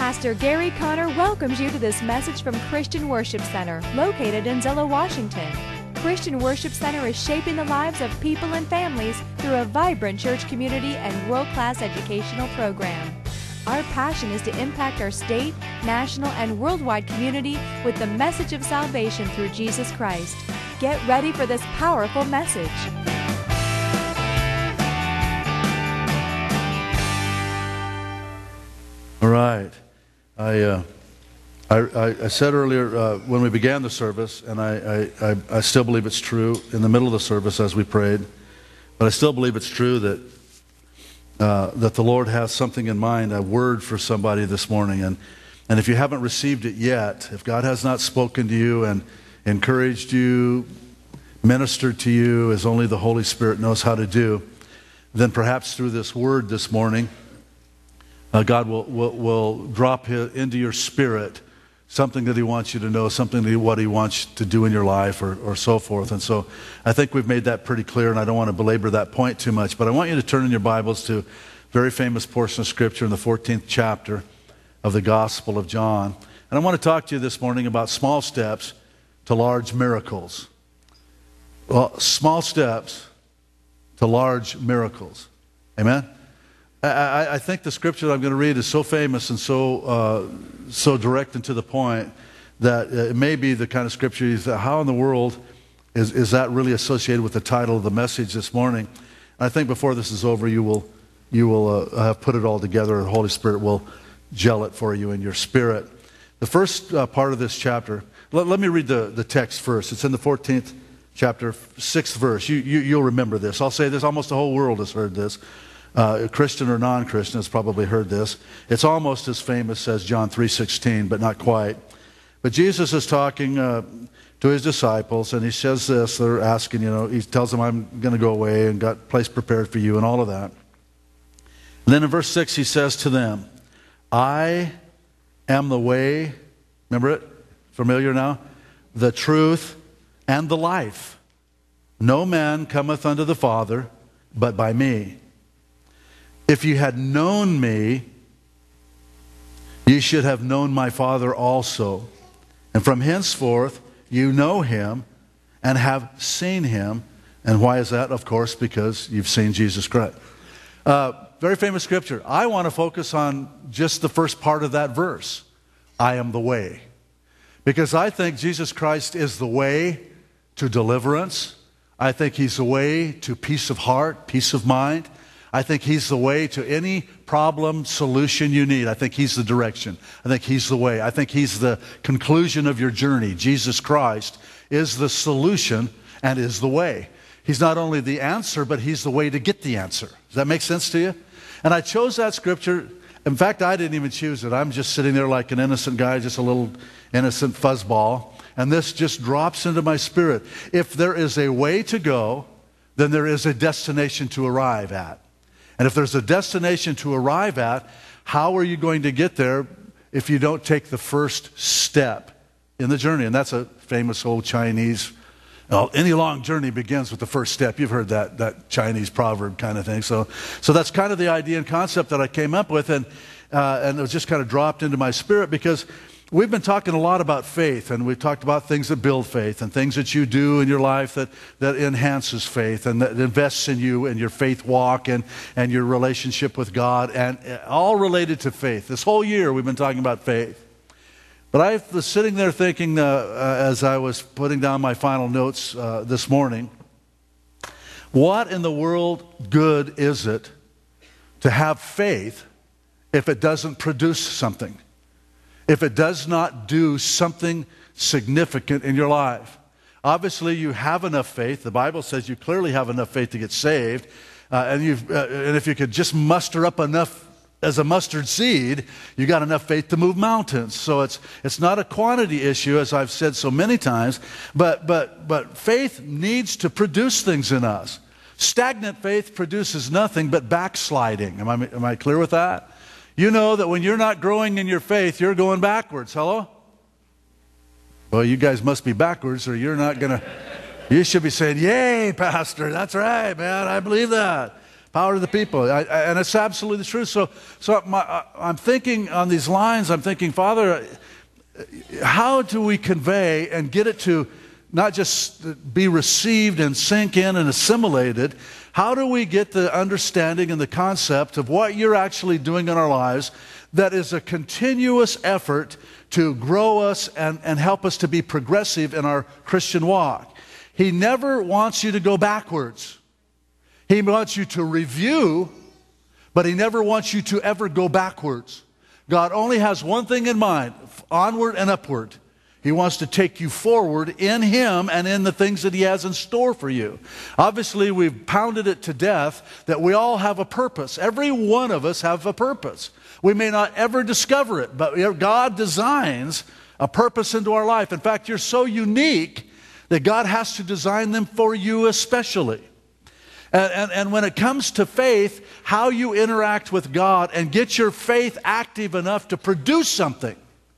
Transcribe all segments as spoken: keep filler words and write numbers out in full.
Pastor Gary Conner welcomes you to this message from Christian Worship Center, located in Zillow, Washington. Christian Worship Center is shaping the lives of people and families through a vibrant church community and world-class educational program. Our passion is to impact our state, national, and worldwide community with the message of salvation through Jesus Christ. Get ready for this powerful message. All right. I, uh, I, I said earlier uh, when we began the service, and I, I, I still believe it's true in the middle of the service as we prayed, but I still believe it's true that uh, that the Lord has something in mind, a word for somebody this morning. And, and if you haven't received it yet, if God has not spoken to you and encouraged you, ministered to you as only the Holy Spirit knows how to do, then perhaps through this word this morning, Uh, God will, will, will drop his, into your spirit something that he wants you to know, something that he, what he wants to do in your life or, or so forth. And so I think we've made that pretty clear, and I don't want to belabor that point too much. But I want you to turn in your Bibles to a very famous portion of Scripture in the fourteenth chapter of the Gospel of John. And I want to talk to you this morning about small steps to large miracles. Well, small steps to large miracles. Amen? I, I think the scripture that I'm going to read is so famous and so uh, so direct and to the point that it may be the kind of scripture you say, how in the world is, is that really associated with the title of the message this morning? And I think before this is over, you will you will uh, have put it all together, and the Holy Spirit will gel it for you in your spirit. The first uh, part of this chapter, let, let me read the, the text first. It's in the fourteenth chapter, sixth verse. You, you, you'll remember this. I'll say this, almost the whole world has heard this. Uh, Christian or non-Christian has probably heard this. It's almost as famous as John three sixteen, but not quite. But Jesus is talking uh, to his disciples, and he says this. They're asking, you know, he tells them, I'm going to go away and got a place prepared for you and all of that. And then in verse six, he says to them, I am the way, remember it? Familiar now? The truth and the life. No man cometh unto the Father but by me. If you had known me, ye should have known my Father also. And from henceforth you know him and have seen him. And why is that? Of course, because you've seen Jesus Christ. Uh, very famous scripture. I want to focus on just the first part of that verse. I am the way. Because I think Jesus Christ is the way to deliverance. I think he's the way to peace of heart, peace of mind. I think he's the way to any problem, solution you need. I think he's the direction. I think he's the way. I think he's the conclusion of your journey. Jesus Christ is the solution and is the way. He's not only the answer, but he's the way to get the answer. Does that make sense to you? And I chose that scripture. In fact, I didn't even choose it. I'm just sitting there like an innocent guy, just a little innocent fuzzball. And this just drops into my spirit. If there is a way to go, then there is a destination to arrive at. And if there's a destination to arrive at, how are you going to get there if you don't take the first step in the journey? And that's a famous old Chinese, well, any long journey begins with the first step. You've heard that, that Chinese proverb kind of thing. So, so that's kind of the idea and concept that I came up with, and, uh, and it was just kind of dropped into my spirit because we've been talking a lot about faith, and we've talked about things that build faith and things that you do in your life that, that enhances faith and that invests in you and your faith walk and, and your relationship with God, and all related to faith. This whole year we've been talking about faith. But I was sitting there thinking uh, uh, as I was putting down my final notes uh, this morning, what in the world good is it to have faith if it doesn't produce something? If it does not do something significant in your life? Obviously, you have enough faith. The Bible says you clearly have enough faith to get saved. Uh, and, you've, uh, and if you could just muster up enough as a mustard seed, you got enough faith to move mountains. So it's it's not a quantity issue, as I've said so many times, but but but faith needs to produce things in us. Stagnant faith produces nothing but backsliding. Am I am I clear with that? You know that when you're not growing in your faith, you're going backwards. Hello? Well, you guys must be backwards, or you're not going to. You should be saying, yay, Pastor. That's right, man. I believe that. Power to the people. I, I, and it's absolutely true. So, so my, I, I'm thinking on these lines, I'm thinking, Father, how do we convey and get it to not just be received and sink in and assimilated? How do we get the understanding and the concept of what you're actually doing in our lives that is a continuous effort to grow us and, and help us to be progressive in our Christian walk? He never wants you to go backwards. He wants you to review, but he never wants you to ever go backwards. God only has one thing in mind, onward and upward. He wants to take you forward in him and in the things that he has in store for you. Obviously, we've pounded it to death that we all have a purpose. Every one of us have a purpose. We may not ever discover it, but God designs a purpose into our life. In fact, you're so unique that God has to design them for you especially. And, and, and when it comes to faith, how you interact with God and get your faith active enough to produce something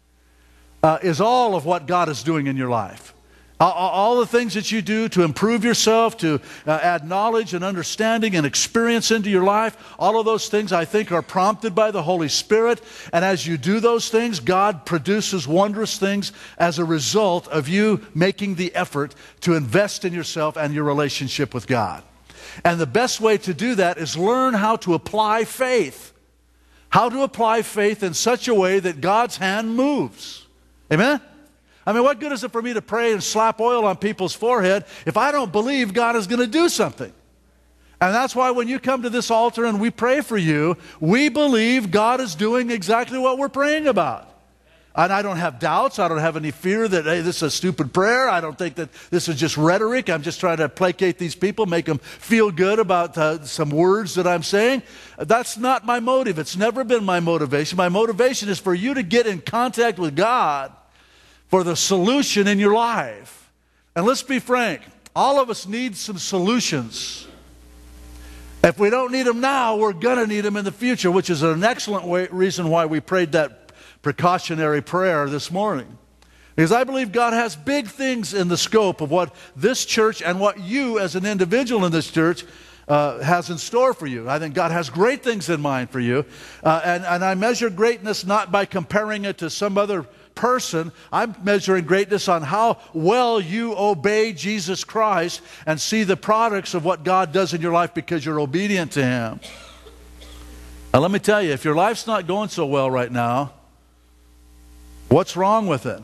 uh, is all of what God is doing in your life. All, all the things that you do to improve yourself, to uh, add knowledge and understanding and experience into your life, all of those things I think are prompted by the Holy Spirit. And as you do those things, God produces wondrous things as a result of you making the effort to invest in yourself and your relationship with God. And the best way to do that is learn how to apply faith. How to apply faith in such a way that God's hand moves. Amen? I mean, what good is it for me to pray and slap oil on people's forehead if I don't believe God is going to do something? And that's why when you come to this altar and we pray for you, we believe God is doing exactly what we're praying about. And I don't have doubts. I don't have any fear that, hey, this is a stupid prayer. I don't think that this is just rhetoric. I'm just trying to placate these people, make them feel good about uh, some words that I'm saying. That's not my motive. It's never been my motivation. My motivation is for you to get in contact with God for the solution in your life. And let's be frank, all of us need some solutions. If we don't need them now, we're going to need them in the future, which is an excellent way, reason why we prayed that precautionary prayer this morning. Because I believe God has big things in the scope of what this church and what you as an individual in this church uh, has in store for you. I think God has great things in mind for you. Uh, and, and I measure greatness not by comparing it to some other person. I'm measuring greatness on how well you obey Jesus Christ and see the products of what God does in your life because you're obedient to him. Now let me tell you, if your life's not going so well right now, what's wrong with it?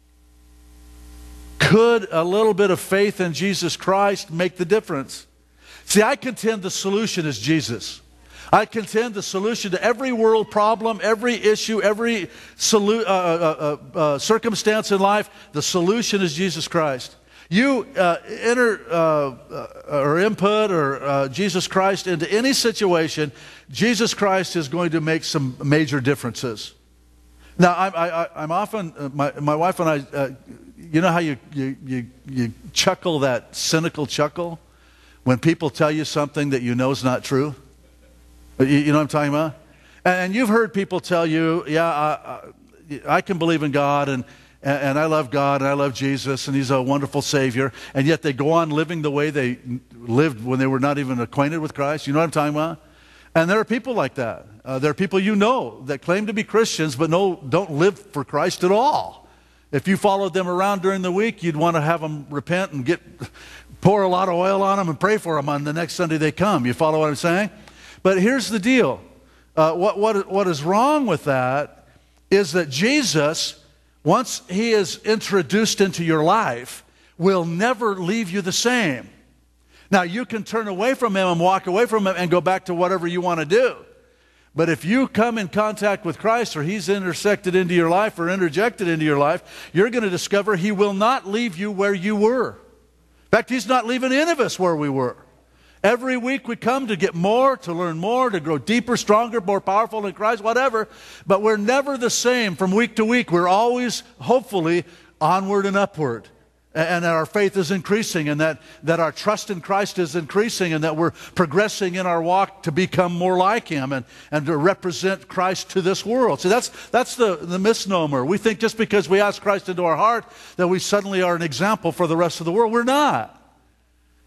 Could a little bit of faith in Jesus Christ make the difference? See, I contend the solution is Jesus. I contend the solution to every world problem, every issue, every solu- uh, uh, uh, uh, circumstance in life, the solution is Jesus Christ. You uh, enter uh, uh, or input or uh, Jesus Christ into any situation, Jesus Christ is going to make some major differences. Now, I, I, I'm often, uh, my, my wife and I, uh, you know how you, you, you, you chuckle that cynical chuckle when people tell you something that you know is not true? You, you know what I'm talking about? And, and you've heard people tell you, yeah, I, I, I can believe in God and, and I love God and I love Jesus and he's a wonderful Savior, and yet they go on living the way they lived when they were not even acquainted with Christ. You know what I'm talking about? And there are people like that. Uh, there are people you know that claim to be Christians but no, don't live for Christ at all. If you followed them around during the week, you'd want to have them repent and get pour a lot of oil on them and pray for them on the next Sunday they come. You follow what I'm saying? But here's the deal. Uh, what, what, what is wrong with that is that Jesus, once he is introduced into your life, will never leave you the same. Now, you can turn away from him and walk away from him and go back to whatever you want to do. But if you come in contact with Christ, or he's intersected into your life or interjected into your life, you're going to discover he will not leave you where you were. In fact, he's not leaving any of us where we were. Every week we come to get more, to learn more, to grow deeper, stronger, more powerful in Christ, whatever. But we're never the same from week to week. We're always, hopefully, onward and upward. And that our faith is increasing, and that, that our trust in Christ is increasing, and that we're progressing in our walk to become more like him and, and to represent Christ to this world. See, that's, that's the, the misnomer. We think just because we ask Christ into our heart that we suddenly are an example for the rest of the world. We're not.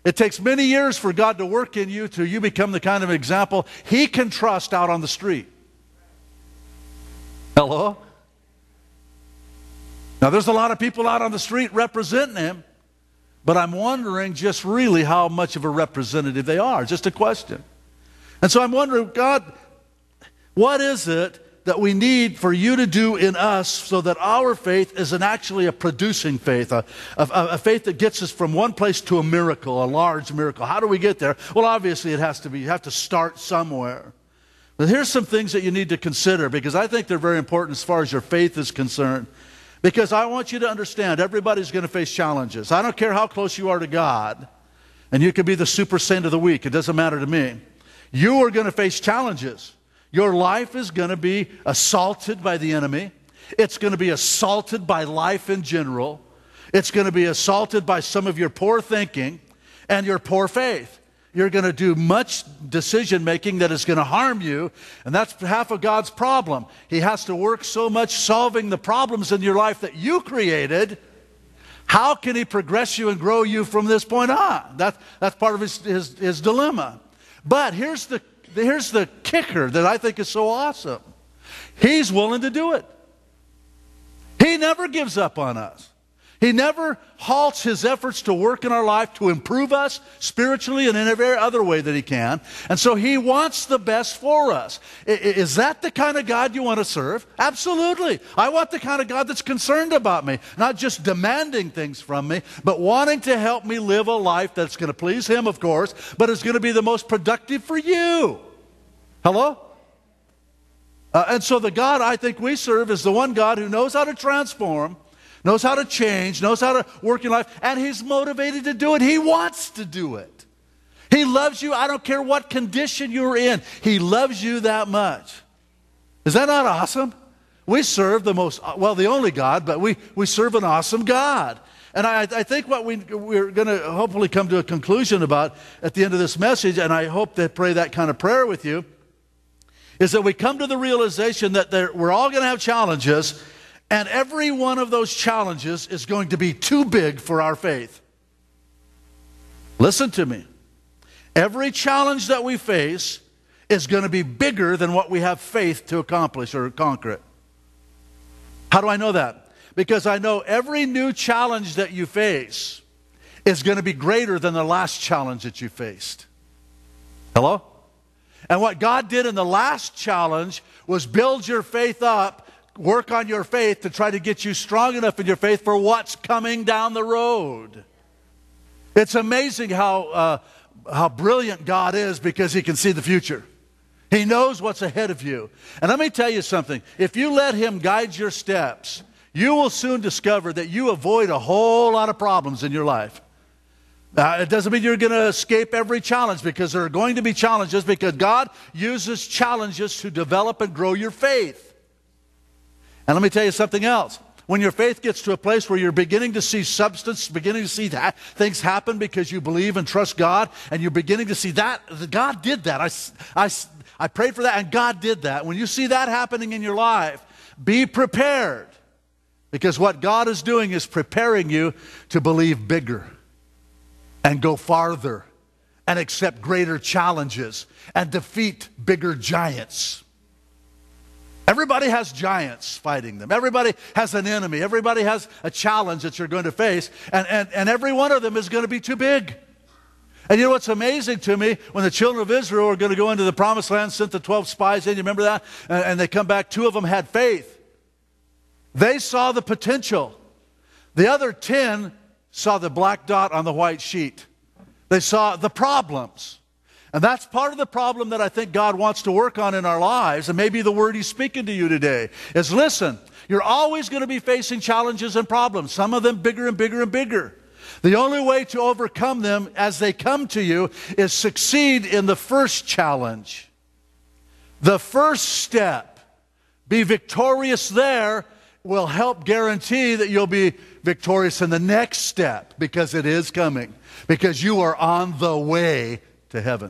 It takes many years for God to work in you till you become the kind of example He can trust out on the street. Hello? Now, there's a lot of people out on the street representing Him, but I'm wondering just really how much of a representative they are. Just a question. And so I'm wondering, God, what is it that we need for you to do in us so that our faith isn't actually a producing faith, a, a, a faith that gets us from one place to a miracle, a large miracle? How do we get there? Well, obviously it has to be, you have to start somewhere. But here's some things that you need to consider, because I think they're very important as far as your faith is concerned. Because I want you to understand, everybody's going to face challenges. I don't care how close you are to God, and you could be the super saint of the week. It doesn't matter to me. You are going to face challenges. Your life is going to be assaulted by the enemy. It's going to be assaulted by life in general. It's going to be assaulted by some of your poor thinking and your poor faith. You're going to do much decision making that is going to harm you, and that's half of God's problem. He has to work so much solving the problems in your life that you created. How can He progress you and grow you from this point on? That, that's part of his, his, his dilemma. But here's the Here's the kicker that I think is so awesome. He's willing to do it. He never gives up on us. He never halts His efforts to work in our life to improve us spiritually and in every other way that He can. And so He wants the best for us. Is that the kind of God you want to serve? Absolutely. I want the kind of God that's concerned about me, not just demanding things from me, but wanting to help me live a life that's going to please Him, of course, but is going to be the most productive for you. Hello? Uh, and so the God I think we serve is the one God who knows how to transform, knows how to change, knows how to work in life, and He's motivated to do it. He wants to do it. He loves you. I don't care what condition you're in. He loves you that much. Is that not awesome? We serve the most, well, the only God, but we, we serve an awesome God. And I, I think what we, we're going to hopefully come to a conclusion about at the end of this message, and I hope to pray that kind of prayer with you, is that we come to the realization that there, we're all going to have challenges, and every one of those challenges is going to be too big for our faith. Listen to me. Every challenge that we face is going to be bigger than what we have faith to accomplish or conquer it. How do I know that? Because I know every new challenge that you face is going to be greater than the last challenge that you faced. Hello? And what God did in the last challenge was build your faith up, work on your faith to try to get you strong enough in your faith for what's coming down the road. It's amazing how, uh, how brilliant God is, because He can see the future. He knows what's ahead of you. And let me tell you something. If you let Him guide your steps, you will soon discover that you avoid a whole lot of problems in your life. Uh, it doesn't mean you're going to escape every challenge, because there are going to be challenges, because God uses challenges to develop and grow your faith. And let me tell you something else. When your faith gets to a place where you're beginning to see substance, beginning to see that things happen because you believe and trust God, and you're beginning to see that, God did that. I, I, I prayed for that, and God did that. When you see that happening in your life, be prepared, because what God is doing is preparing you to believe bigger and go farther and accept greater challenges and defeat bigger giants. Everybody has giants fighting them. Everybody has an enemy. Everybody has a challenge that you're going to face, and, and, and every one of them is going to be too big. And you know what's amazing to me? When the children of Israel were going to go into the promised land, sent the twelve spies in, you remember that? And, and they come back, two of them had faith. They saw the potential. The other ten saw the black dot on the white sheet. They saw the problems. And that's part of the problem that I think God wants to work on in our lives, and maybe the word He's speaking to you today is, listen, you're always going to be facing challenges and problems, some of them bigger and bigger and bigger. The only way to overcome them as they come to you is succeed in the first challenge. The first step, be victorious there, will help guarantee that you'll be victorious in the next step, because it is coming, because you are on the way to heaven.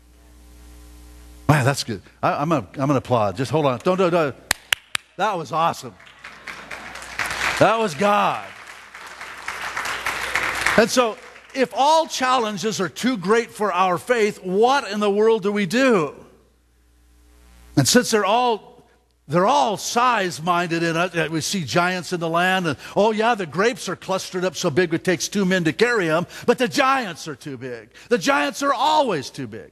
Man, that's good. I, I'm going I'm to applaud. Just hold on. Don't, don't, don't. That was awesome. That was God. And so if all challenges are too great for our faith, what in the world do we do? And since they're all, they're all size-minded in it, we see giants in the land, and oh yeah, the grapes are clustered up so big it takes two men to carry them, but the giants are too big. The giants are always too big.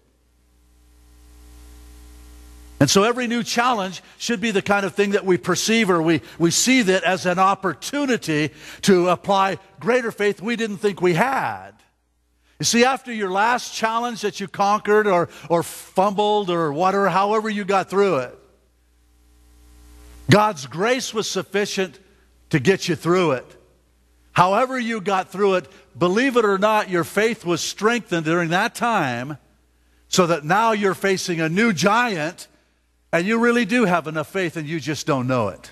And so every new challenge should be the kind of thing that we perceive, or we, we see that as an opportunity to apply greater faith we didn't think we had. You see, after your last challenge that you conquered or, or fumbled or whatever, however you got through it, God's grace was sufficient to get you through it. However you got through it, believe it or not, your faith was strengthened during that time so that now you're facing a new giant. And you really do have enough faith and you just don't know it.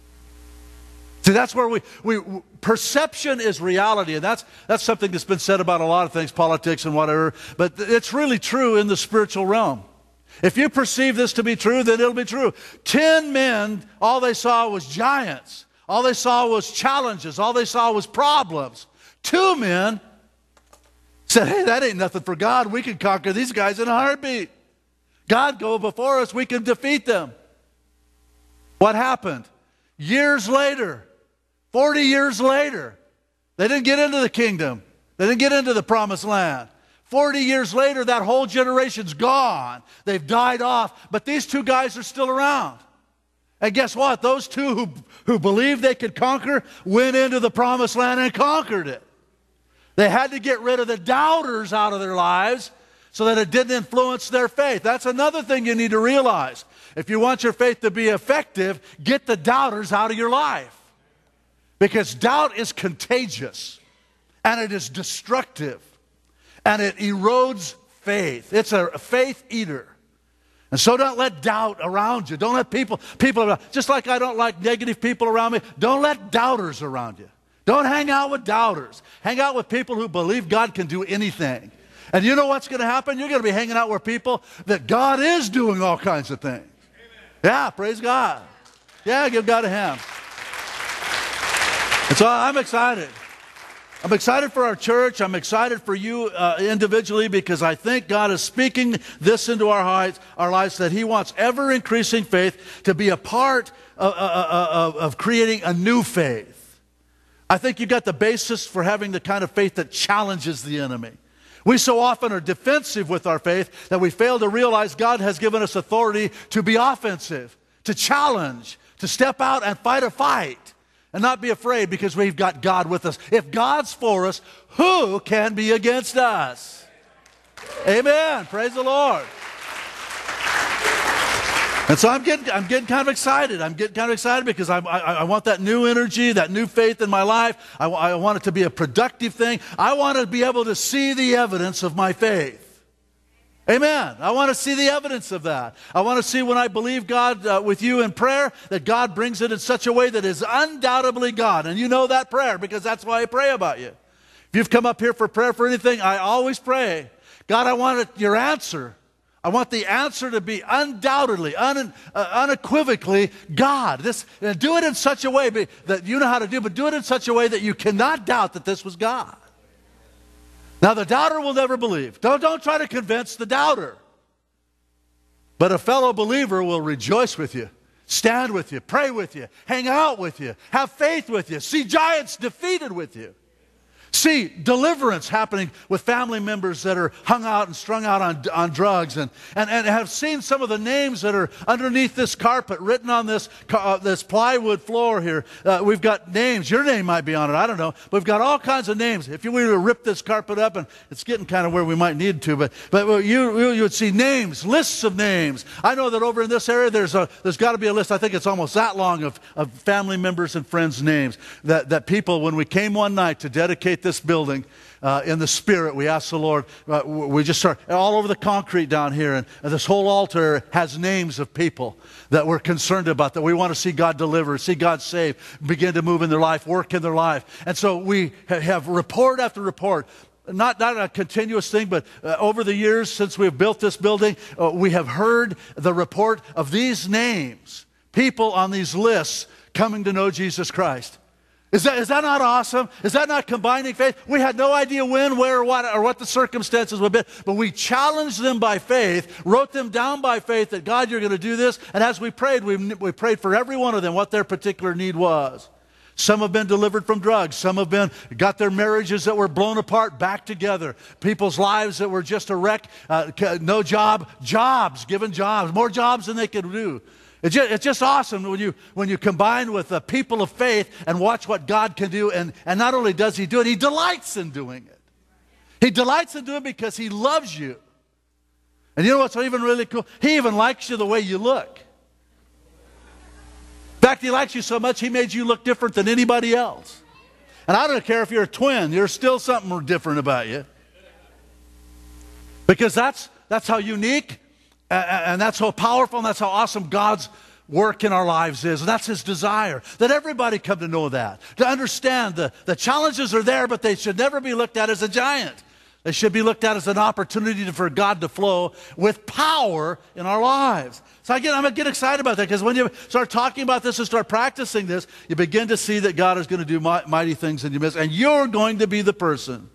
See, that's where we, we perception is reality. And that's, that's something that's been said about a lot of things, politics and whatever. But it's really true in the spiritual realm. If you perceive this to be true, then it'll be true. Ten men, all they saw was giants. All they saw was challenges. All they saw was problems. Two men said, hey, that ain't nothing for God. We can conquer these guys in a heartbeat. God go before us, we can defeat them. What happened? Years later, forty years later, they didn't get into the kingdom. They didn't get into the promised land. forty years later, that whole generation's gone. They've died off, but these two guys are still around. And guess what? Those two who, who believed they could conquer went into the promised land and conquered it. They had to get rid of the doubters out of their lives so that it didn't influence their faith. That's another thing you need to realize. If you want your faith to be effective, get the doubters out of your life. Because doubt is contagious, and it is destructive, and it erodes faith. It's a faith eater. And so don't let doubt around you. Don't let people, people around, just like I don't like negative people around me, don't let doubters around you. Don't hang out with doubters. Hang out with people who believe God can do anything. And you know what's going to happen? You're going to be hanging out with people that God is doing all kinds of things. Amen. Yeah, praise God. Yeah, give God a hand. And so I'm excited. I'm excited for our church. I'm excited for you uh, individually, because I think God is speaking this into our hearts, our lives, that He wants ever-increasing faith to be a part of, of, of creating a new faith. I think you've got the basis for having the kind of faith that challenges the enemy. We so often are defensive with our faith that we fail to realize God has given us authority to be offensive, to challenge, to step out and fight a fight, and not be afraid because we've got God with us. If God's for us, who can be against us? Amen. Praise the Lord. And so I'm getting, I'm getting kind of excited. I'm getting kind of excited because I, I, I want that new energy, that new faith in my life. I, I want it to be a productive thing. I want to be able to see the evidence of my faith. Amen. I want to see the evidence of that. I want to see when I believe God uh, with you in prayer, that God brings it in such a way that is undoubtedly God. And you know that prayer because that's why I pray about you. If you've come up here for prayer for anything, I always pray, God, I want it, your answer. I want the answer to be undoubtedly, un, uh, unequivocally God. This, uh, do it in such a way be, that you know how to do, but do it in such a way that you cannot doubt that this was God. Now, the doubter will never believe. Don't, don't try to convince the doubter. But a fellow believer will rejoice with you, stand with you, pray with you, hang out with you, have faith with you, see giants defeated with you. See deliverance happening with family members that are hung out and strung out on, on drugs, and, and, and have seen some of the names that are underneath this carpet written on this, uh, this plywood floor here. Uh, we've got names. Your name might be on it. I don't know. But we've got all kinds of names. If you were to rip this carpet up, and it's getting kind of where we might need to, but, but you, you would see names, lists of names. I know that over in this area there's, a, there's got to be a list, I think it's almost that long, of, of family members and friends' names that, that people, when we came one night to dedicate this building uh, in the Spirit, we asked the Lord, uh, we just start all over the concrete down here, and, and this whole altar has names of people that we're concerned about, that we want to see God deliver, see God save, begin to move in their life, work in their life. And so we ha- have report after report. Not, not a continuous thing, but uh, over the years since we've built this building, uh, we have heard the report of these names, people on these lists coming to know Jesus Christ. Is that, is that not awesome? Is that not combining faith? We had no idea when, where, or what, or what the circumstances would be, but we challenged them by faith, wrote them down by faith that, God, you're going to do this. And as we prayed, we, we prayed for every one of them what their particular need was. Some have been delivered from drugs. Some have been got their marriages that were blown apart back together. People's lives that were just a wreck. Uh, no job, jobs, given jobs, more jobs than they could do. It's just, it's just awesome when you, when you combine with the people of faith and watch what God can do. And, and not only does He do it, He delights in doing it. He delights in doing it because He loves you. And you know what's even really cool? He even likes you the way you look. In fact, He likes you so much, He made you look different than anybody else. And I don't care if you're a twin, there's still something different about you. Because that's, that's how unique and that's how powerful and that's how awesome God's work in our lives is. And that's His desire, that everybody come to know that, to understand the, the challenges are there, but they should never be looked at as a giant. They should be looked at as an opportunity for God to flow with power in our lives. So again, I'm going to get excited about that because when you start talking about this and start practicing this, you begin to see that God is going to do mighty things in your midst. And you're going to be the person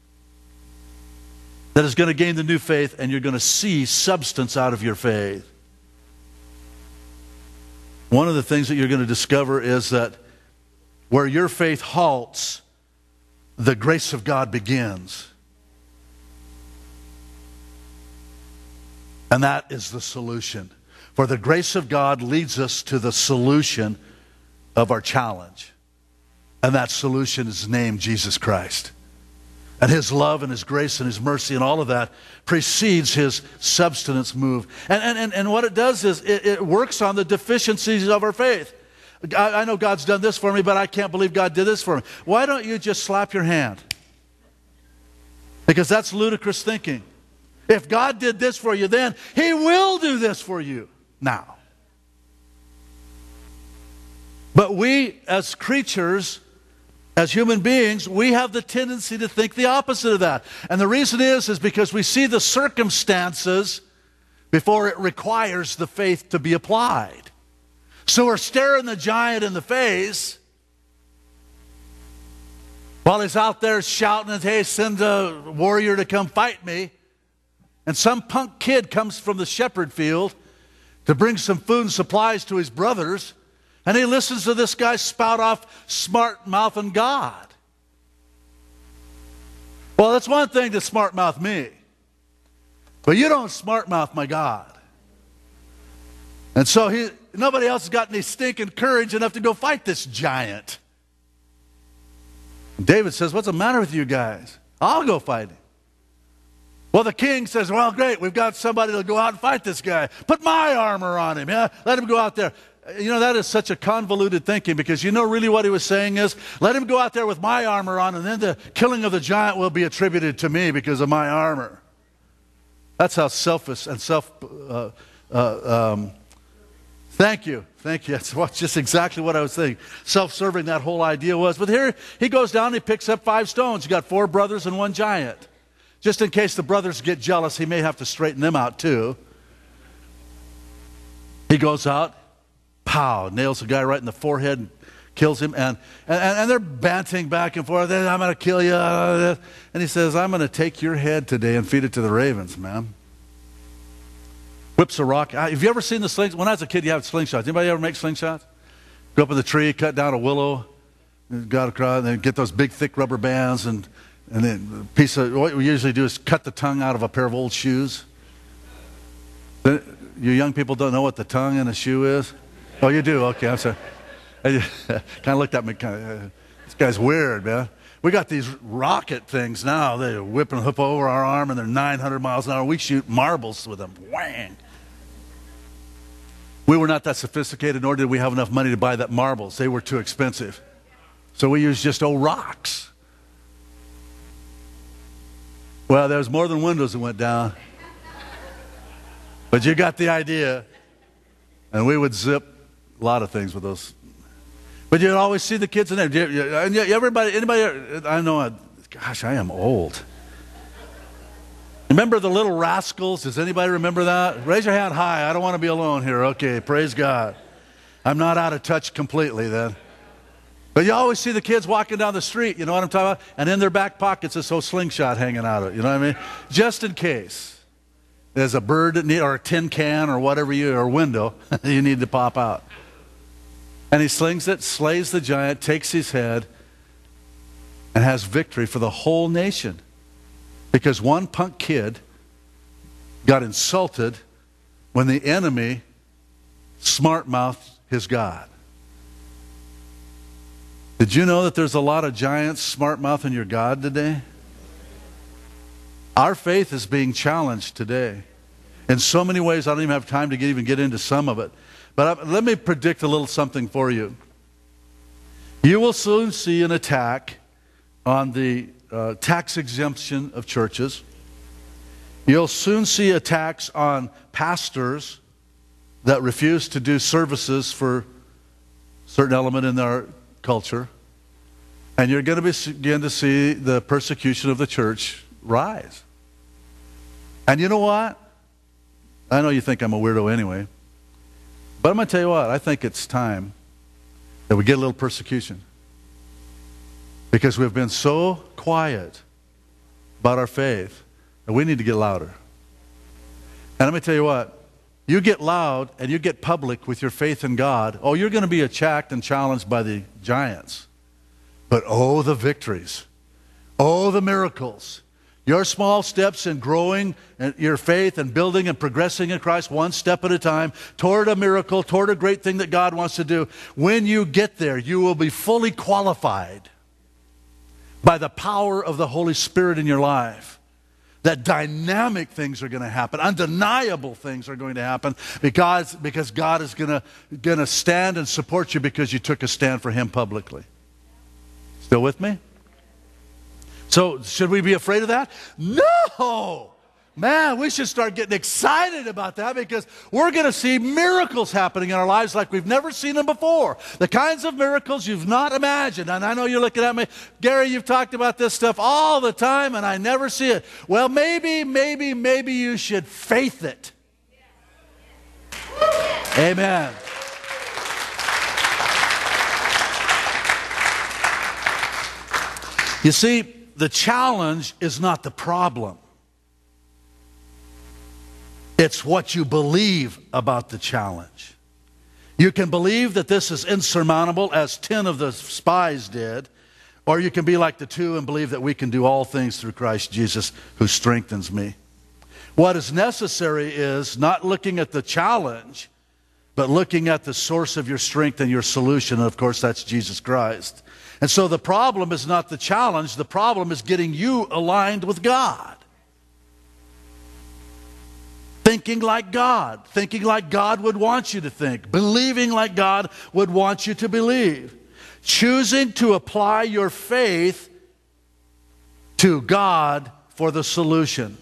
that is going to gain the new faith, and you're going to see substance out of your faith. One of the things that you're going to discover is that where your faith halts, the grace of God begins. And that is the solution. For the grace of God leads us to the solution of our challenge. And that solution is named Jesus Christ. And His love and His grace and His mercy and all of that precedes His substance move. And, and, and what it does is it, it works on the deficiencies of our faith. I, I know God's done this for me, but I can't believe God did this for me. Why don't you just slap your hand? Because that's ludicrous thinking. If God did this for you then, He will do this for you now. But we as creatures, as human beings, we have the tendency to think the opposite of that. And the reason is, is because we see the circumstances before it requires the faith to be applied. So we're staring the giant in the face while he's out there shouting, hey, send a warrior to come fight me. And some punk kid comes from the shepherd field to bring some food and supplies to his brothers. And he listens to this guy spout off smart-mouthing God. Well, that's one thing to smart-mouth me. But you don't smart-mouth my God. And so he, nobody else has got any stinking courage enough to go fight this giant. And David says, what's the matter with you guys? I'll go fight him. Well, the king says, well, great, we've got somebody to go out and fight this guy. Put my armor on him. Yeah? Let him go out there. You know, that is such a convoluted thinking because you know really what he was saying is, let him go out there with my armor on and then the killing of the giant will be attributed to me because of my armor. That's how selfish and self... Uh, uh, um, thank you. Thank you. That's just exactly what I was thinking. Self-serving that whole idea was. But here he goes down and he picks up five stones. You got four brothers and one giant. Just in case the brothers get jealous, he may have to straighten them out too. He goes out, pow, nails the guy right in the forehead and kills him. And, and, and they're banting back and forth. I'm going to kill you. And he says, I'm going to take your head today and feed it to the ravens, man. Whips a rock. Have you ever seen the slings? When I was a kid, you have slingshots. Anybody ever make slingshots? Go up in the tree, cut down a willow, got across, and then get those big, thick rubber bands and... And then a piece of, what we usually do is cut the tongue out of a pair of old shoes. You young people don't know what the tongue in a shoe is? Oh, you do? Okay, I'm sorry. I kind of looked at me, kind of, uh, this guy's weird, man. We got these rocket things now. They whip and hoop over our arm, and they're nine hundred miles an hour. We shoot marbles with them. Whang! We were not that sophisticated, nor did we have enough money to buy that marbles. They were too expensive. So we used just old rocks. Well, there was more than windows that went down. But you got the idea. And we would zip a lot of things with those. But you'd always see the kids in there. And everybody, anybody, I know, I, gosh, I am old. Remember the Little Rascals? Does anybody remember that? Raise your hand high. I don't want to be alone here. Okay, praise God. I'm not out of touch completely then. But you always see the kids walking down the street, you know what I'm talking about? And in their back pockets is a slingshot hanging out of it, you know what I mean? Just in case there's a bird that need, or a tin can or whatever you, or window you need to pop out. And he slings it, slays the giant, takes his head, and has victory for the whole nation. Because one punk kid got insulted when the enemy smart-mouthed his God. Did you know that there's a lot of giants smart-mouthing your God today? Our faith is being challenged today. In so many ways, I don't even have time to get, even get into some of it. But I, let me predict a little something for you. You will soon see an attack on the uh, tax exemption of churches. You'll soon see attacks on pastors that refuse to do services for a certain element in our culture. And you're going to begin to see the persecution of the church rise. And you know what? I know you think I'm a weirdo anyway. But I'm going to tell you what. I think it's time that we get a little persecution. Because we've been so quiet about our faith that we need to get louder. And let me tell you what. You get loud and you get public with your faith in God, oh, you're going to be attacked and challenged by the giants. But oh, the victories. Oh, the miracles. Your small steps in growing your faith and building and progressing in Christ one step at a time toward a miracle, toward a great thing that God wants to do. When you get there, you will be fully qualified by the power of the Holy Spirit in your life. That dynamic things are going to happen. Undeniable things are going to happen because, because God is going to, going to stand and support you because you took a stand for Him publicly. Still with me? So, should we be afraid of that? No! Man, we should start getting excited about that because we're going to see miracles happening in our lives like we've never seen them before. The kinds of miracles you've not imagined. And I know you're looking at me, Gary, you've talked about this stuff all the time and I never see it. Well, maybe, maybe, maybe you should faith it. Amen. You see, the challenge is not the problem. It's what you believe about the challenge. You can believe that this is insurmountable, as ten of the spies did, or you can be like the two and believe that we can do all things through Christ Jesus who strengthens me. What is necessary is not looking at the challenge, but looking at the source of your strength and your solution, and of course that's Jesus Christ. And so the problem is not the challenge, the problem is getting you aligned with God. Thinking like God. Thinking like God would want you to think. Believing like God would want you to believe. Choosing to apply your faith to God for the solution.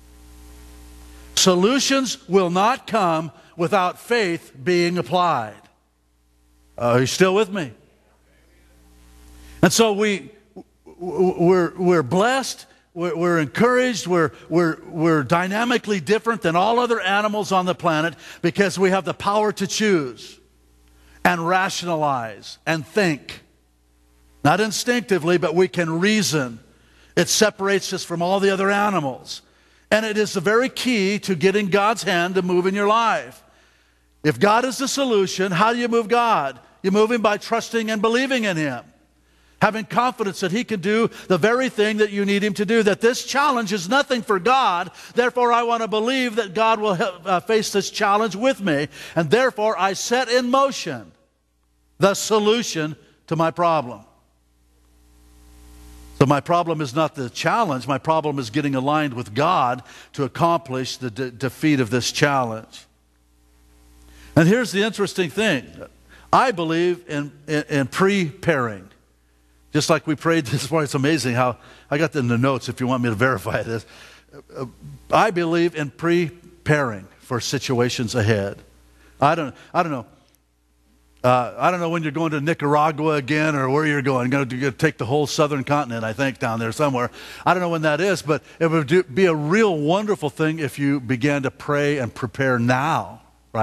Solutions will not come without faith being applied. Uh, are you still with me? And so we, we're, we're blessed. We're, we're encouraged, we're, we're, we're dynamically different than all other animals on the planet because we have the power to choose and rationalize and think. Not instinctively, but we can reason. It separates us from all the other animals. And it is the very key to getting God's hand to move in your life. If God is the solution, how do you move God? You move Him by trusting and believing in Him. Having confidence that He can do the very thing that you need Him to do. That this challenge is nothing for God. Therefore, I want to believe that God will uh, face this challenge with me. And therefore, I set in motion the solution to my problem. So my problem is not the challenge. My problem is getting aligned with God to accomplish the de- defeat of this challenge. And here's the interesting thing. I believe in, in, in preparing. Just like we prayed this morning, it's amazing how, I got in the notes if you want me to verify this. I believe in preparing for situations ahead. I don't, I don't know. Uh, I don't know when you're going to Nicaragua again or where you're going. You're going to take the whole southern continent, I think, down there somewhere. I don't know when that is, but it would do, be a real wonderful thing if you began to pray and prepare now, right?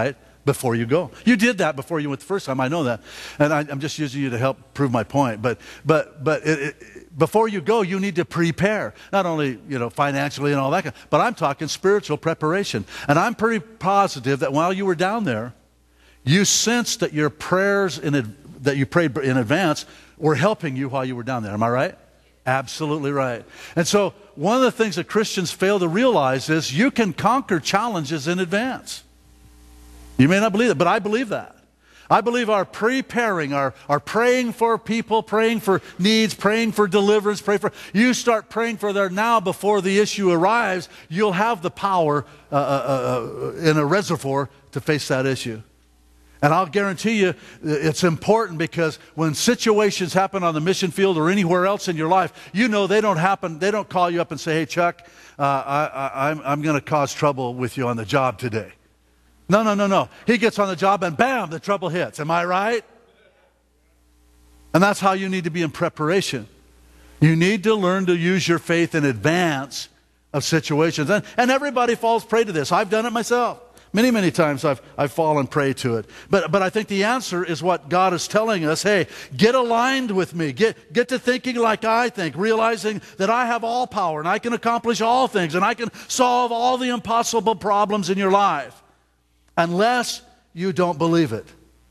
before you go. You did that before you went the first time. I know that. And I, I'm just using you to help prove my point. But but but it, it, before you go, you need to prepare. Not only, you know, financially and all that, but I'm talking spiritual preparation. And I'm pretty positive that while you were down there, you sensed that your prayers in, that you prayed in advance were helping you while you were down there. Am I right? Absolutely right. And so one of the things that Christians fail to realize is you can conquer challenges in advance. You may not believe it, but I believe that. I believe our preparing, our, our praying for people, praying for needs, praying for deliverance, pray for, you start praying for their now before the issue arrives, you'll have the power uh, uh, uh, in a reservoir to face that issue. And I'll guarantee you it's important because when situations happen on the mission field or anywhere else in your life, you know they don't happen, they don't call you up and say, hey, Chuck, uh, I, I, I'm, I'm going to cause trouble with you on the job today. No, no, no, no. He gets on the job and bam, the trouble hits. Am I right? And that's how you need to be in preparation. You need to learn to use your faith in advance of situations. And, and everybody falls prey to this. I've done it myself. Many, many times I've, I've fallen prey to it. But, but I think the answer is what God is telling us. Hey, get aligned with me. Get, get to thinking like I think, realizing that I have all power and I can accomplish all things and I can solve all the impossible problems in your life. Unless you don't believe it.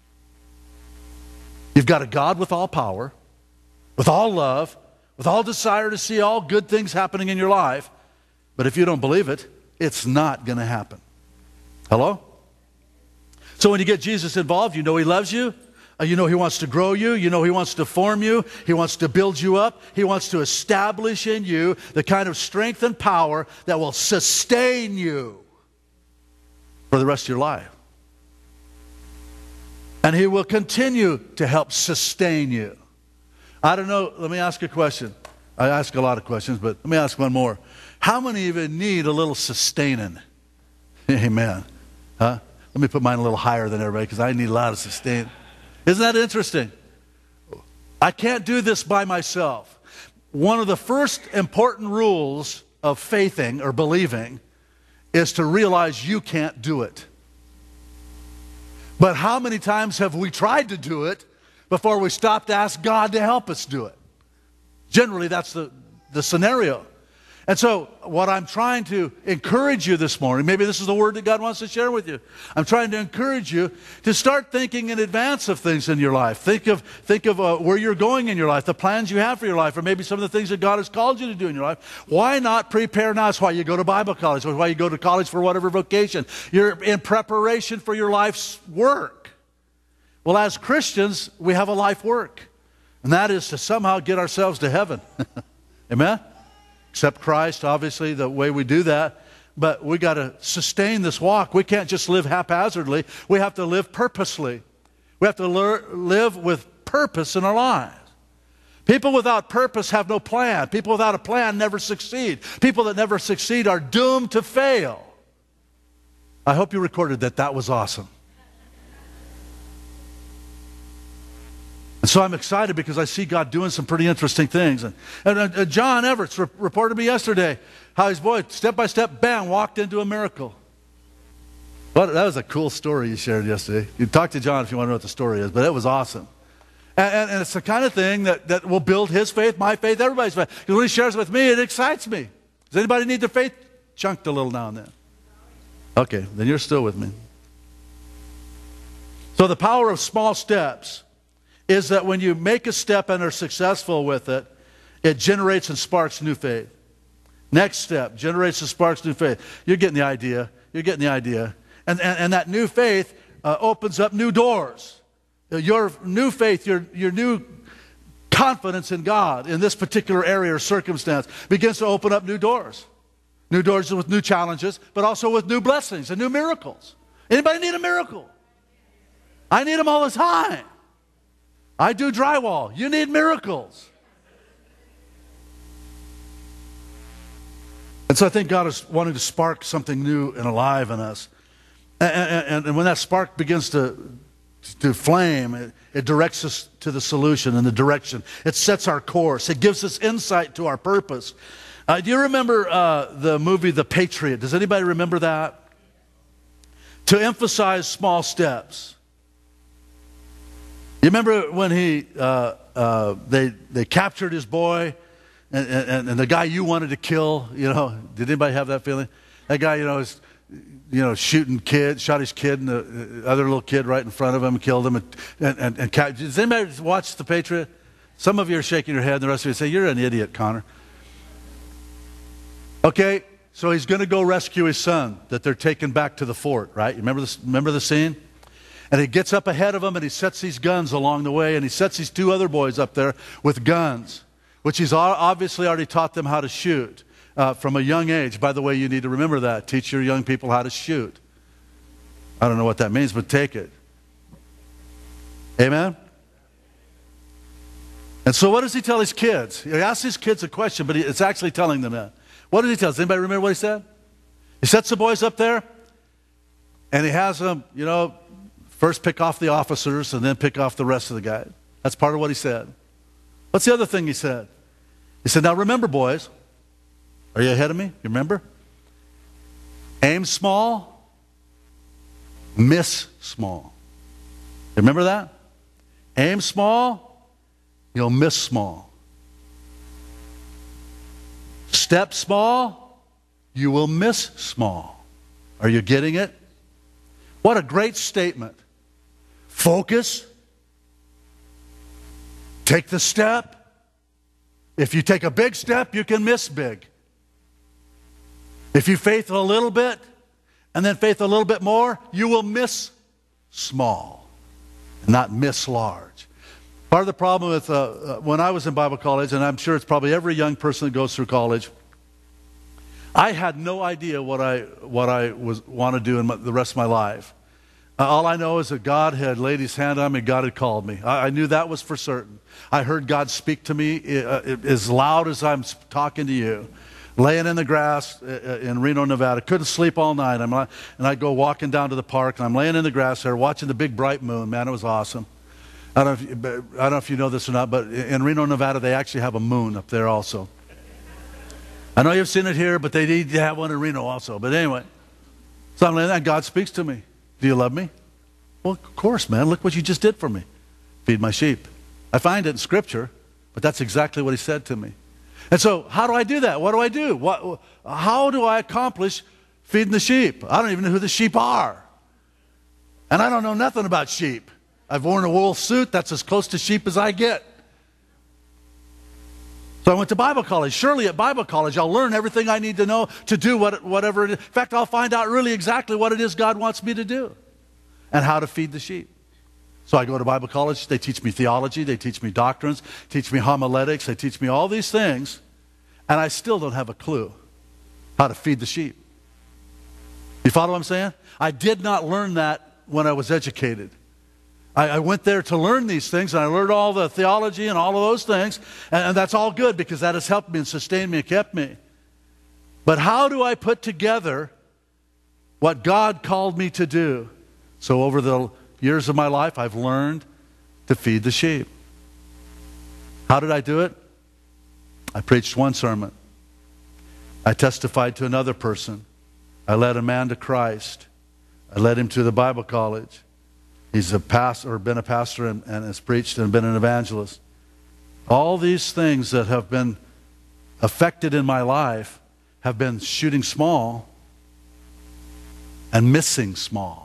You've got a God with all power, with all love, with all desire to see all good things happening in your life. But if you don't believe it, it's not going to happen. Hello? So when you get Jesus involved, you know He loves you. Uh, you know He wants to grow you. You know He wants to form you. He wants to build you up. He wants to establish in you the kind of strength and power that will sustain you for the rest of your life. And He will continue to help sustain you. I don't know, let me ask a question. I ask a lot of questions, but let me ask one more. How many of you need a little sustaining? Amen. Huh? Let me put mine a little higher than everybody because I need a lot of sustain. Isn't that interesting? I can't do this by myself. One of the first important rules of faithing or believing is to realize you can't do it. But how many times have we tried to do it before we stopped to ask God to help us do it? Generally, that's the, the scenario. And so what I'm trying to encourage you this morning, maybe this is the word that God wants to share with you. I'm trying to encourage you to start thinking in advance of things in your life. Think of, think of uh, where you're going in your life, the plans you have for your life, or maybe some of the things that God has called you to do in your life. Why not prepare now? That's why you go to Bible college. That's why you go to college for whatever vocation. You're in preparation for your life's work. Well, as Christians, we have a life work. And that is to somehow get ourselves to heaven. Amen? Accept Christ, obviously, the way we do that. But we got to sustain this walk. We can't just live haphazardly. We have to live purposely. We have to live with purpose in our lives. People without purpose have no plan. People without a plan never succeed. People that never succeed are doomed to fail. I hope you recorded that. That was awesome. And so I'm excited because I see God doing some pretty interesting things. And, and uh, John Everts re- reported to me yesterday how his boy, step by step, bam, walked into a miracle. Well, that was a cool story you shared yesterday. You talk to John if you want to know what the story is, but it was awesome. And, and, and it's the kind of thing that, that will build his faith, my faith, everybody's faith. Because when he shares with me, it excites me. Does anybody need their faith chunked a little now and then? Okay, then you're still with me. So the power of small steps is that when you make a step and are successful with it, it generates and sparks new faith. Next step, generates and sparks new faith. You're getting the idea. You're getting the idea. And, and, and that new faith uh, opens up new doors. Your new faith, your, your new confidence in God in this particular area or circumstance begins to open up new doors. New doors with new challenges, but also with new blessings and new miracles. Anybody need a miracle? I need them all the time. I do drywall. You need miracles. And so I think God is wanting to spark something new and alive in us. And, and, and when that spark begins to, to flame, it, it directs us to the solution and the direction. It sets our course. It gives us insight to our purpose. Uh, do you remember uh, the movie The Patriot? Does anybody remember that? to emphasize small steps. You remember when he, uh, uh, they, they captured his boy, and, and, and the guy you wanted to kill, you know, did anybody have that feeling? That guy, you know, is, you know, shooting kids, shot his kid, and the other little kid right in front of him, killed him. And, and, and, and does anybody watch The Patriot? Some of you are shaking your head, and the rest of you say, you're an idiot, Connor. Okay, so he's going to go rescue his son that they're taking back to the fort, right? You remember, this, remember the scene? And he gets up ahead of them, and he sets these guns along the way, and he sets these two other boys up there with guns, which he's obviously already taught them how to shoot uh, from a young age. By the way, you need to remember that. Teach your young people how to shoot. I don't know what that means, but take it. Amen? And so what does he tell his kids? He asks his kids a question, but it's actually telling them that. What did he tell? Does anybody remember what he said? He sets the boys up there, and he has them, you know, first pick off the officers and then pick off the rest of the guys. That's part of what he said. What's the other thing he said? He said, now remember, boys, are you ahead of me? You remember? Aim small, miss small. You remember that? Aim small, you'll miss small. Step small, you will miss small. Are you getting it? What a great statement. Focus. Take the step. If you take a big step, you can miss big. If you faith a little bit, and then faith a little bit more, you will miss small, and not miss large. Part of the problem with, uh, uh, when I was in Bible college, and I'm sure it's probably every young person that goes through college, I had no idea what I, what I was, want to do in my, the rest of my life. Uh, all I know is that God had laid his hand on me, God had called me. I, I knew that was for certain. I heard God speak to me uh, as loud as I'm talking to you. Laying in the grass uh, in Reno, Nevada. Couldn't sleep all night. I'm like, and I'd go walking down to the park, and I'm laying in the grass there watching the big bright moon. Man, it was awesome. I don't know if you, I don't know if you know this or not, but in Reno, Nevada, they actually have a moon up there also. I know you've seen it here, but they need to have one in Reno also. But anyway, so I'm laying there, and God speaks to me. Do you love me? Well, of course, man. Look what you just did for me. Feed my sheep. I find it in Scripture, but that's exactly what he said to me. And so, how do I do that? What do I do? What, how do I accomplish feeding the sheep? I don't even know who the sheep are. And I don't know nothing about sheep. I've worn a wool suit. That's as close to sheep as I get. So I went to Bible college. Surely at Bible college, I'll learn everything I need to know to do what, whatever it is. In fact, I'll find out really exactly what it is God wants me to do and how to feed the sheep. So I go to Bible college. They teach me theology. They teach me doctrines, teach me homiletics. They teach me all these things. And I still don't have a clue how to feed the sheep. You follow what I'm saying? I did not learn that when I was educated. I, I went there to learn these things, and I learned all the theology and all of those things. And, and that's all good because that has helped me and sustained me and kept me. But how do I put together what God called me to do? So over the years of my life, I've learned to feed the sheep. How did I do it? I preached one sermon. I testified to another person. I led a man to Christ. I led him to the Bible college. He's a pastor, or been a pastor, and, and has preached and been an evangelist. All these things that have been affected in my life have been shooting small and missing small.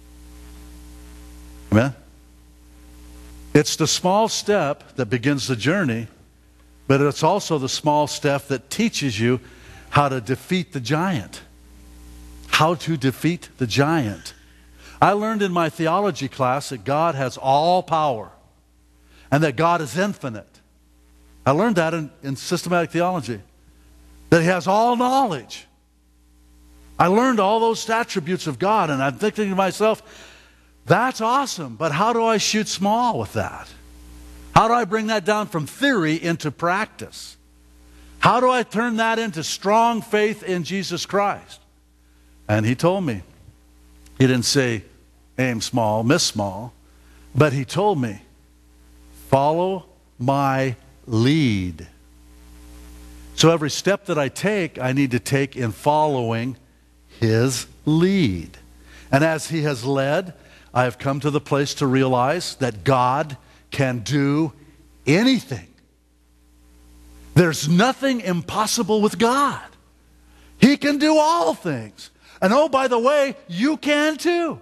Amen? It's the small step that begins the journey, but it's also the small step that teaches you how to defeat the giant. How to defeat the giant. I learned in my theology class that God has all power and that God is infinite. I learned that in, in systematic theology. That he has all knowledge. I learned all those attributes of God, and I'm thinking to myself, that's awesome, but how do I shoot small with that? How do I bring that down from theory into practice? How do I turn that into strong faith in Jesus Christ? And he told me. He didn't say aim small, miss small, but he told me, follow my lead. So every step that I take, I need to take in following his lead. And as he has led, I have come to the place to realize that God can do anything. There's nothing impossible with God. He can do all things. And oh, by the way, you can too.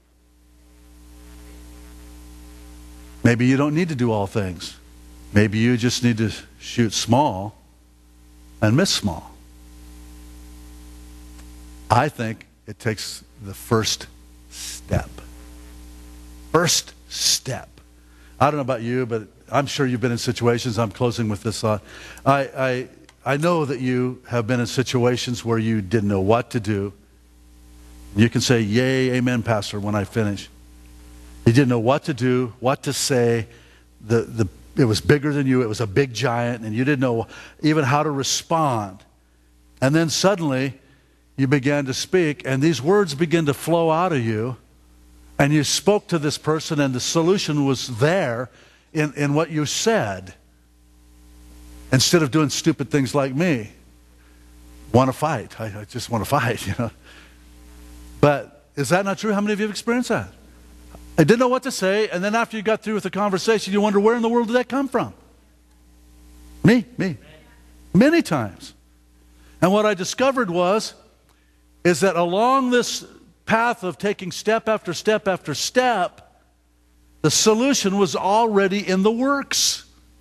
Maybe you don't need to do all things. Maybe you just need to shoot small and miss small. I think it takes the first step. First step. I don't know about you, but I'm sure you've been in situations. I'm closing with this thought. I, I, I know that you have been in situations where you didn't know what to do. You can say, yay, amen, Pastor, when I finish. You didn't know what to do, what to say. The, the, it was bigger than you. It was a big giant, and you didn't know even how to respond. And then suddenly, you began to speak, and these words began to flow out of you, and you spoke to this person, and the solution was there in, in what you said. Instead of doing stupid things like me. Want to fight. I, I just want to fight, you know. But is that not true? How many of you have experienced that? I didn't know what to say, and then after you got through with the conversation, you wonder, where in the world did that come from? Me, me. Many times. And what I discovered was, is that along this path of taking step after step after step, the solution was already in the works.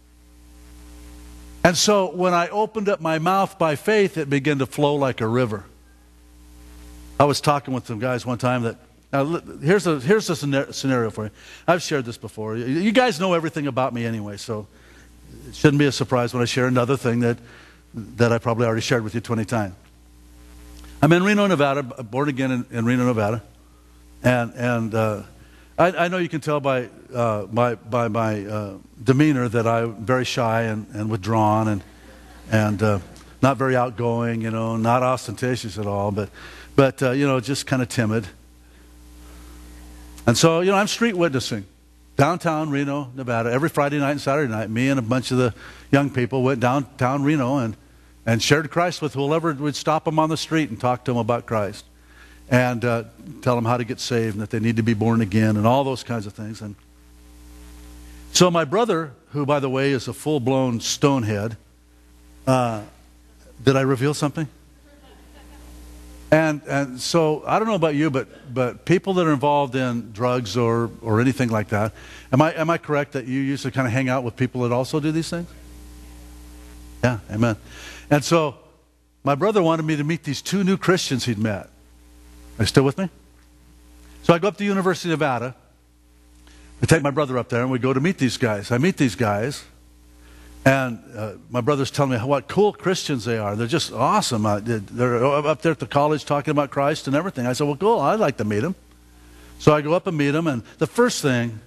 And so when I opened up my mouth by faith, it began to flow like a river. I was talking with some guys one time that, now here's a, here's a scenario for you. I've shared this before. You guys know everything about me anyway, so it shouldn't be a surprise when I share another thing that, that I probably already shared with you twenty times. I'm in Reno, Nevada, born again in, in Reno, Nevada. And, and uh, I, I know you can tell by, uh, by, by my uh, demeanor that I'm very shy and, and withdrawn and, and uh, not very outgoing, you know, not ostentatious at all, but, but uh, you know, just kind of timid. And so, you know, I'm street witnessing. Downtown Reno, Nevada, every Friday night and Saturday night, me and a bunch of the young people went downtown Reno and, and shared Christ with whoever would stop them on the street and talk to them about Christ. And uh, tell them how to get saved and that they need to be born again and all those kinds of things. And so my brother, who, by the way, is a full-blown stonehead, uh, did I reveal something? And and so, I don't know about you, but but people that are involved in drugs or, or anything like that, am I, am I correct that you usually kind of hang out with people that also do these things? Yeah, amen. And so, my brother wanted me to meet these two new Christians he'd met. Are you still with me? So I go up to University of Nevada. I take my brother up there and we go to meet these guys. I meet these guys. And uh, my brother's telling me what cool Christians they are. They're just awesome. Uh, they're up there at the college talking about Christ and everything. I said, well, cool. I'd like to meet them. So I go up and meet them. And the first thing,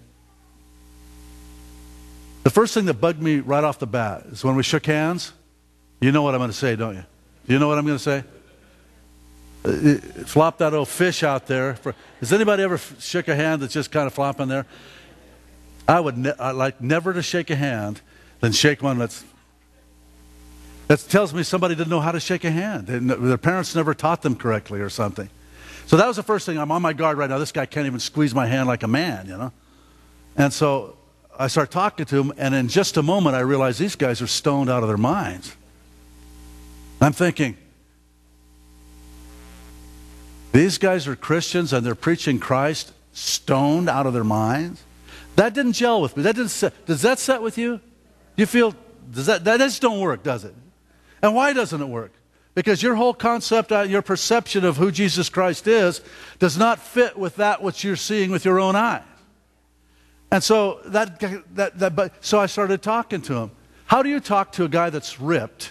the first thing that bugged me right off the bat is when we shook hands. You know what I'm going to say, don't you? Do you know what I'm going to say? Uh, flop that old fish out there. For, has anybody ever shook a hand that's just kind of flopping there? I would ne- I like never to shake a hand than shake one that's, that tells me somebody didn't know how to shake a hand. They, their parents never taught them correctly or something. So that was the first thing. I'm on my guard right now. This guy can't even squeeze my hand like a man, you know. And so I start talking to him, and in just a moment I realize these guys are stoned out of their minds. I'm thinking, these guys are Christians and they're preaching Christ stoned out of their minds? That didn't gel with me. That didn't set, does that set with you? You feel, does that, that just don't work, does it? And why doesn't it work? Because your whole concept, uh, your perception of who Jesus Christ is, does not fit with that which you're seeing with your own eyes. And so that, that, that but, so I started talking to him. How do you talk to a guy that's ripped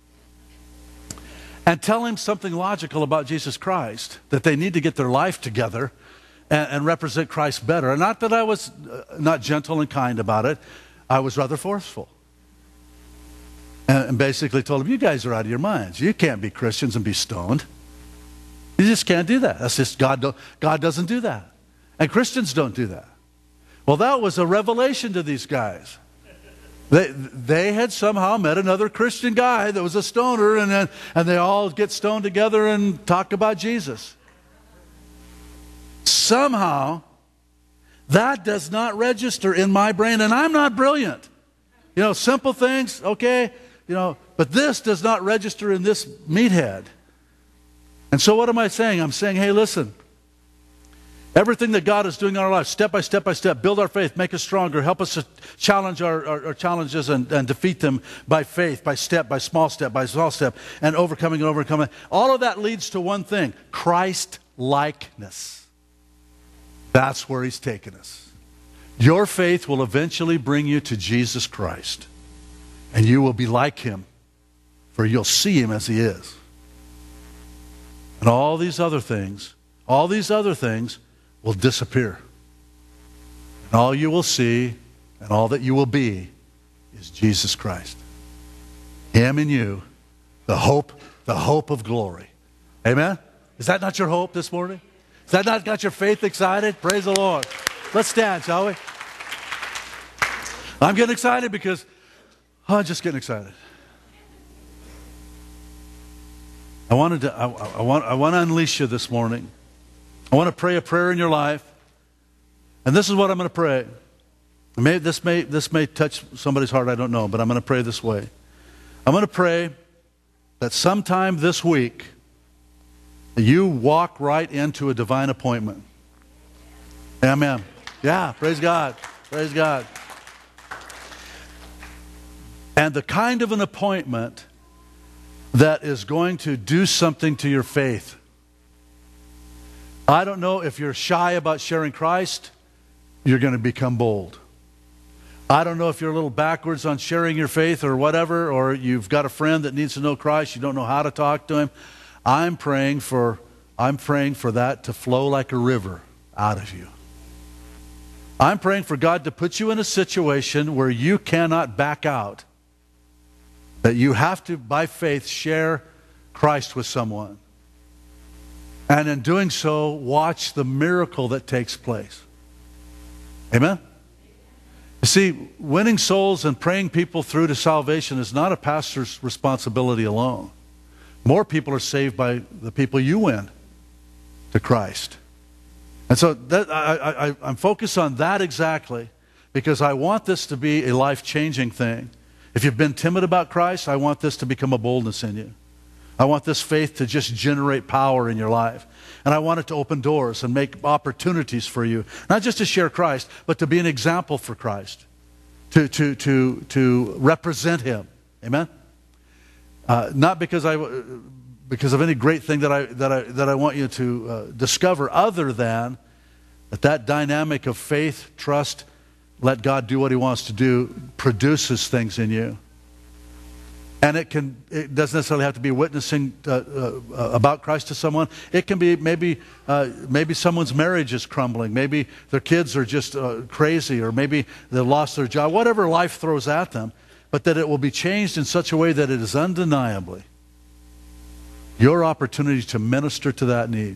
and tell him something logical about Jesus Christ, that they need to get their life together and, and represent Christ better? And not that I was uh, not gentle and kind about it. I was rather forceful. And, and basically told them, you guys are out of your minds. You can't be Christians and be stoned. You just can't do that. That's just, God, don't, God doesn't do that. And Christians don't do that. Well, that was a revelation to these guys. They, they had somehow met another Christian guy that was a stoner, and, then, and they all get stoned together and talk about Jesus. somehow that does not register in my brain, and I'm not brilliant. You know, simple things, okay, you know, but this does not register in this meathead. And so what am I saying? I'm saying, hey, listen, everything that God is doing in our lives, step by step by step, build our faith, make us stronger, help us to challenge our, our, our challenges and, and defeat them by faith, by step, by small step, by small step, and overcoming and overcoming. All of that leads to one thing, Christ-likeness. That's where He's taken us. Your faith will eventually bring you to Jesus Christ, and you will be like Him, for you'll see Him as He is. And all these other things, all these other things will disappear. And all you will see and all that you will be is Jesus Christ. Him and you, the hope, the hope of glory. Amen? Is that not your hope this morning? Has that not got your faith excited? Praise the Lord. Let's stand, shall we? I'm getting excited because oh, I'm just getting excited. I wanted to I, I want I want to unleash you this morning. I want to pray a prayer in your life. And this is what I'm going to pray. May, this, may, this may touch somebody's heart, I don't know, but I'm going to pray this way. I'm going to pray that sometime this week, you walk right into a divine appointment. Amen. Yeah, praise God. Praise God. And the kind of an appointment that is going to do something to your faith. I don't know if you're shy about sharing Christ, you're going to become bold. I don't know if you're a little backwards on sharing your faith or whatever, or you've got a friend that needs to know Christ, you don't know how to talk to him. I'm praying for, I'm praying for that to flow like a river out of you. I'm praying for God to put you in a situation where you cannot back out. That you have to, by faith, share Christ with someone. And in doing so, watch the miracle that takes place. Amen? You see, winning souls and praying people through to salvation is not a pastor's responsibility alone. More people are saved by the people you win to Christ. And so that, I, I, I'm focused on that exactly because I want this to be a life-changing thing. If you've been timid about Christ, I want this to become a boldness in you. I want this faith to just generate power in your life. And I want it to open doors and make opportunities for you. Not just to share Christ, but to be an example for Christ. To, to, to, to represent Him. Amen? Uh, not because, I, because of any great thing that I, that I, that I want you to uh, discover, other than that that dynamic of faith, trust, let God do what He wants to do, produces things in you. And it can, it doesn't necessarily have to be witnessing uh, uh, about Christ to someone. It can be maybe, uh, maybe someone's marriage is crumbling. Maybe their kids are just uh, crazy, or maybe they lost their job. Whatever life throws at them, but that it will be changed in such a way that it is undeniably your opportunity to minister to that need.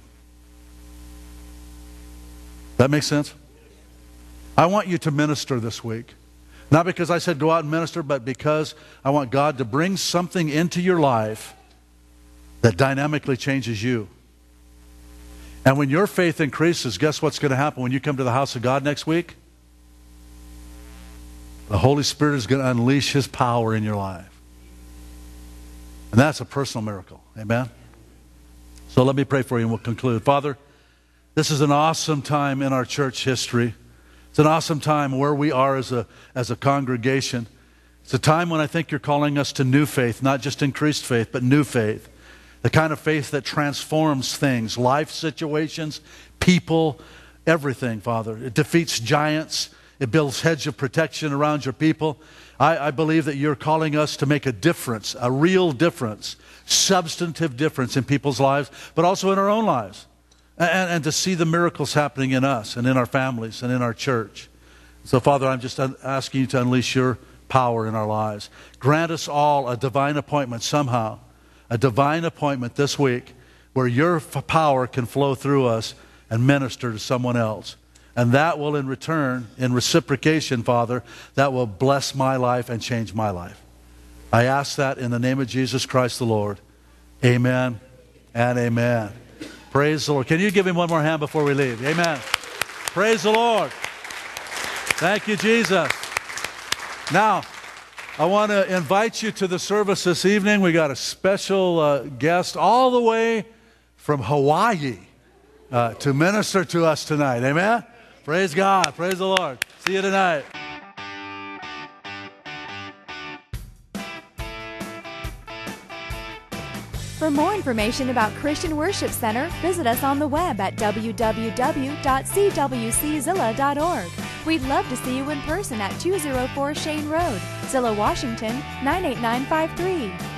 That makes sense? I want you to minister this week. Not because I said go out and minister, but because I want God to bring something into your life that dynamically changes you. And when your faith increases, guess what's going to happen when you come to the house of God next week? The Holy Spirit is going to unleash His power in your life. And that's a personal miracle. Amen? So let me pray for you and we'll conclude. Father, this is an awesome time in our church history. It's an awesome time where we are as a, as a congregation. It's a time when I think You're calling us to new faith, not just increased faith, but new faith. The kind of faith that transforms things, life situations, people, everything, Father. It defeats giants. It builds hedge of protection around Your people. I, I believe that You're calling us to make a difference, a real difference, substantive difference in people's lives, but also in our own lives. And, and to see the miracles happening in us and in our families and in our church. So, Father, I'm just asking You to unleash Your power in our lives. Grant us all a divine appointment somehow, a divine appointment this week where Your power can flow through us and minister to someone else. And that will in return, in reciprocation, Father, that will bless my life and change my life. I ask that in the name of Jesus Christ the Lord. Amen and amen. Praise the Lord. Can you give him one more hand before we leave? Amen. Praise the Lord. Thank you, Jesus. Now, I want to invite you to the service this evening. We got a special uh, guest all the way from Hawaii uh, to minister to us tonight. Amen? Praise God. Praise the Lord. See you tonight. For more information about Christian Worship Center, visit us on the web at w w w dot c w c zilla dot org. We'd love to see you in person at two oh four Shane Road, Zillah, Washington, nine eight nine five three.